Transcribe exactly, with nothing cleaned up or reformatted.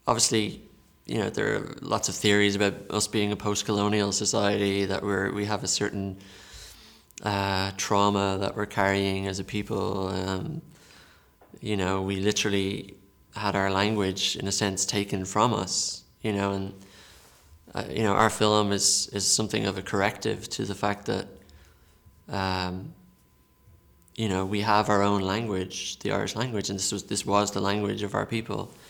obviously, you know, there are lots of theories about us being a post-colonial society, that we're we have a certain uh, trauma that we're carrying as a people. Um, you know, we literally had our language, in a sense, taken from us. You know, and uh, you know, our film is is something of a corrective to the fact that, um, you know, we have our own language, the Irish language, and this was this was the language of our people.